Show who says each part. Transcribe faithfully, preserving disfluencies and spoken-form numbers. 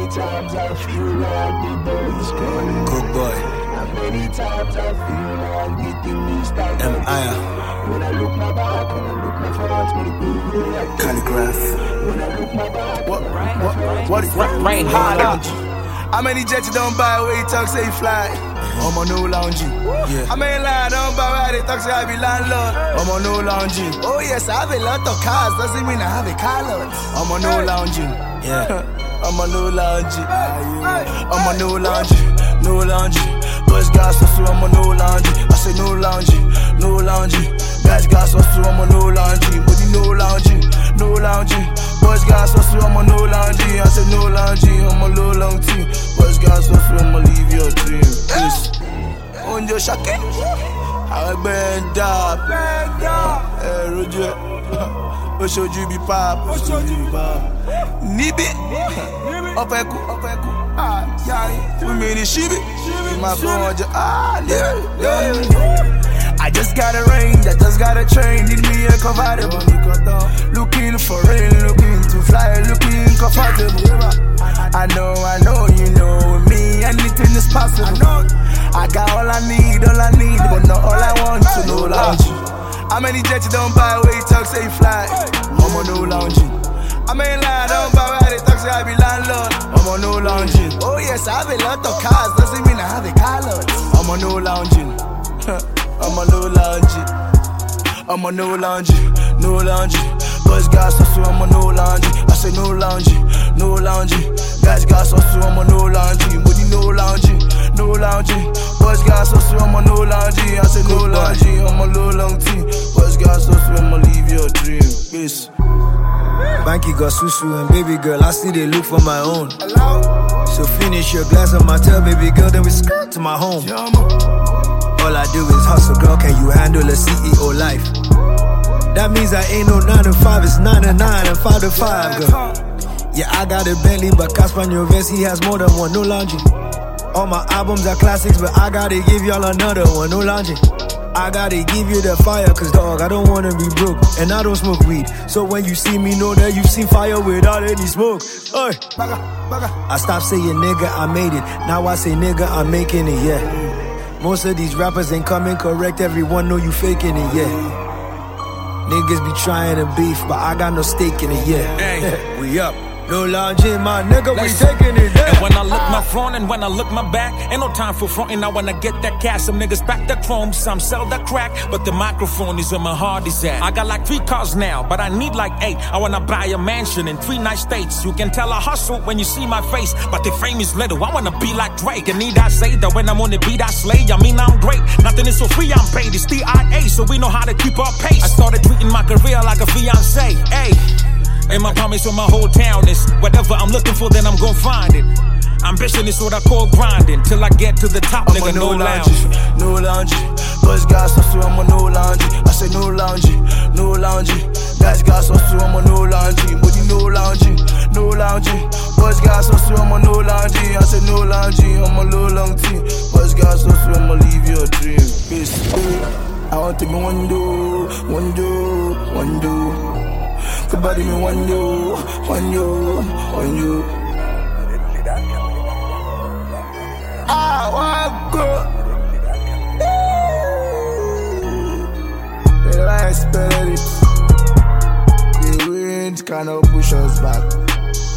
Speaker 1: times I feel like the boys calling.
Speaker 2: Good boy.
Speaker 1: And many times I feel like the thing is starting.
Speaker 2: M I A.
Speaker 1: When I look my back, when I look my front, when I go like
Speaker 2: Calligraph.
Speaker 1: When I look my back,
Speaker 2: what, what, what, what,
Speaker 3: rain hard out.
Speaker 2: How many jets you don't buy where you talk say you fly? I'm on no lounging. Yeah. I mean lie, don't buy where they talk say I be landlord. I'm on no lounging. Oh yes, I have a lot of cars, doesn't mean I have a car lot. I'm on no lounging. Yeah. I'm on no lounging. I'm on no lounging. No lounging. Boys got so so I'm on no lounging. I say no lounging. No lounging. Guys got so so I'm on no lounging. But you no lounging. No lounging. Boys got so so I'm on no lounging. I say no lounging. I'm on low long team. Boys got so so I'ma leave your dream. Yes. On your shaking. I bend up. Bend up. Hey Roger. Oshoju be pop. Oshoju be pop. Nibi. Opeku. Opeku. Ah, yeah. We made it shibi. My phone just ah, yeah. I just got a range, I just got a train, need me a convertible. Looking for rain, looking to fly, looking comfortable. I know, I know, you know, with me, anything is possible. I got all I need, all I need, but not all I want to no lounging. How many jets you don't buy where you talk say you fly? I'm on no lounging. I mean lie, don't buy where they talk say I be landlord. I'm on no lounging. Oh yes, I have a lot of cars, doesn't mean I have a car lot. I'm on no lounging. I'm on no lounging. I'm on no lounging. No lounging. Boys got so so I'm on no lounging. I say no lounging. No lounging. Guys got so so I'm on no lounging. But you no lounging. No lounging. Boys got so so I'm on no lounging. I say no lounging. I'm on low long team. Boys got so so I'ma leave your dream. Peace. Banky got susu and baby girl, I still they look for my own. Hello? So finish your glass of my tail, baby girl, then we skirt to my home. All I do is hustle, girl, can you handle a C E O life? That means I ain't no nine to five, it's nine to nine and five to five, girl. Yeah, I got a Bentley, but Casper Nyovest, he has more than one, no laundry. All my albums are classics, but I gotta give y'all another one, no laundry. I gotta give you the fire, cause dog, I don't wanna be broke, and I don't smoke weed. So when you see me, know that you've seen fire without any smoke. Oi. I stopped saying nigga, I made it. Now I say nigga, I'm making it, yeah. Most of these rappers ain't coming correct, everyone know you faking it, yeah. Niggas be trying to beef, but I got no stake in it, yeah. Hey. We up. No lounging, my nigga, we taking it down.
Speaker 3: And when I look my front and when I look my back, ain't no time for frontin', I wanna get that cash. Some niggas back the chrome, some sell the crack, but the microphone is where my heart is at. I got like three cars now, but I need like eight. I wanna buy a mansion in three nice states. You can tell I hustle when you see my face, but the fame is little, I wanna be like Drake. And need I say that when I'm on the beat I slay, I mean I'm great. Nothing is so free, I'm paid, it's D I A, so we know how to keep our pace. I started treating my career like a fiancé, ayy. And my promise with my whole town is whatever I'm looking for, then I'm gon' find it. Ambition is what I call grinding till I get to the top,
Speaker 2: I'm
Speaker 3: nigga.
Speaker 2: No,
Speaker 3: no
Speaker 2: lounging,
Speaker 3: lounge.
Speaker 2: no lounging. Boys got so so I'm on no lounging. I say no lounging, no lounging. Guys got so so I'm on no lounging. But you no lounging, no lounging. Boys got so so I'm on no lounging. I say no lounging, I'm on low long team. Boys got so so I'ma leave your dream. Peace. I want to be one do, one do, one do. Somebody me one you, one you, one you. I want go. The light spirit, the wind cannot push us back.